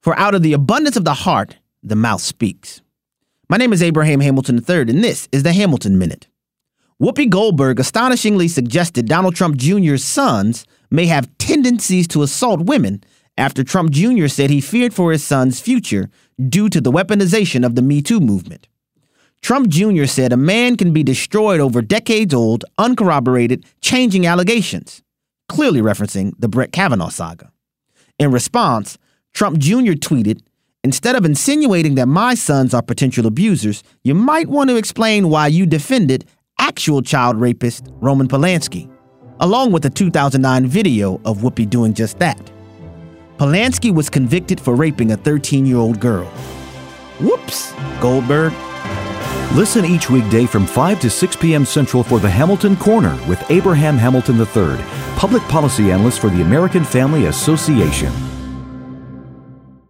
For out of the abundance of the heart, the mouth speaks. My name is Abraham Hamilton III, and this is the Hamilton Minute. Whoopi Goldberg astonishingly suggested Donald Trump Jr.'s sons may have tendencies to assault women after Trump Jr. said he feared for his son's future due to the weaponization of the Me Too movement. Trump Jr. said a man can be destroyed over decades-old, uncorroborated, changing allegations, clearly referencing the Brett Kavanaugh saga. In response, Trump Jr. tweeted, "Instead of insinuating that my sons are potential abusers, you might want to explain why you defended actual child rapist Roman Polanski," along with a 2009 video of Whoopi doing just that. Polanski was convicted for raping a 13-year-old girl. Whoops, Goldberg. Listen each weekday from 5 to 6 p.m. Central for the Hamilton Corner with Abraham Hamilton III, public policy analyst for the American Family Association.